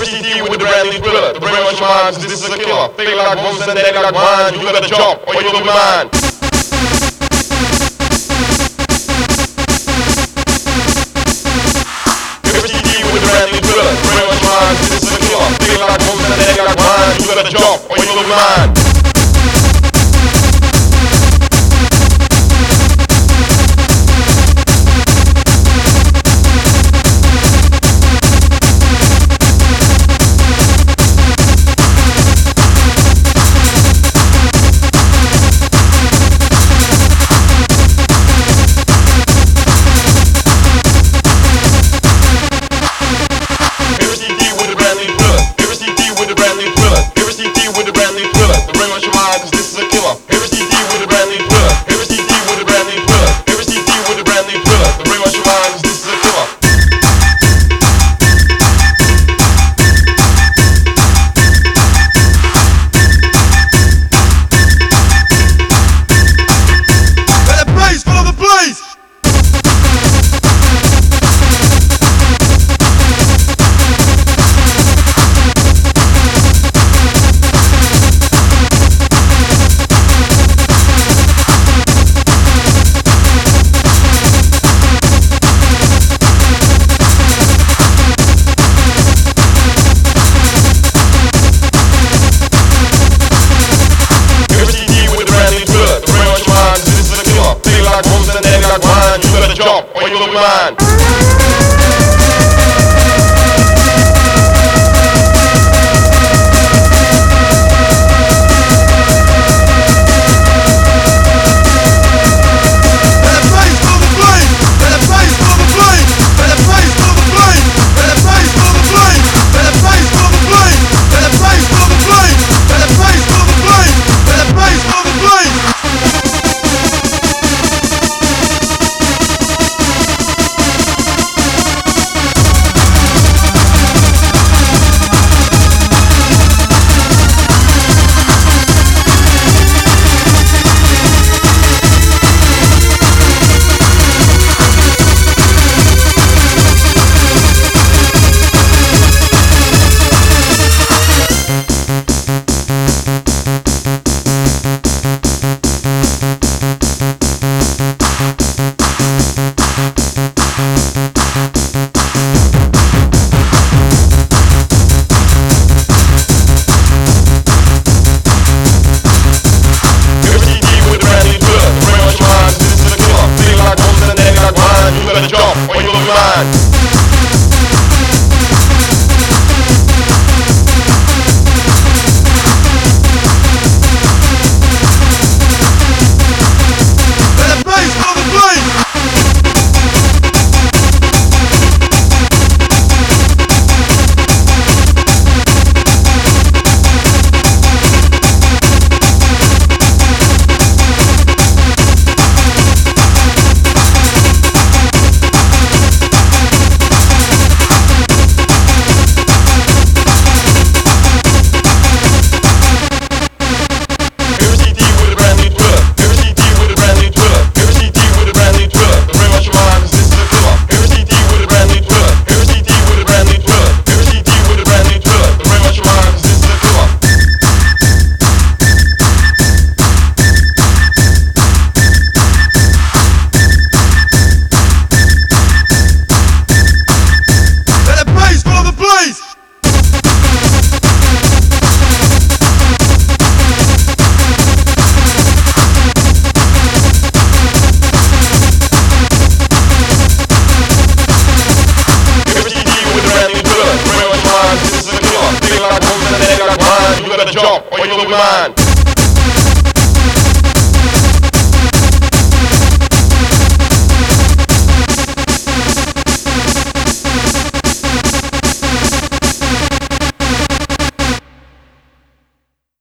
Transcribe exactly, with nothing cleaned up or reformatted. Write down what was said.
C D with the brand new thriller. The brainwash mind, this is a killer. Feel like bones and dead like wine. You gotta jump or you'll be mine. C D with the brand new thriller. The brainwash mind, this is a killer. Feel like bones and dead like wine. You gotta jump or you'll be mine. Jump or you'll be mine. Jump or you'll be mine. Jump or you'll be mine.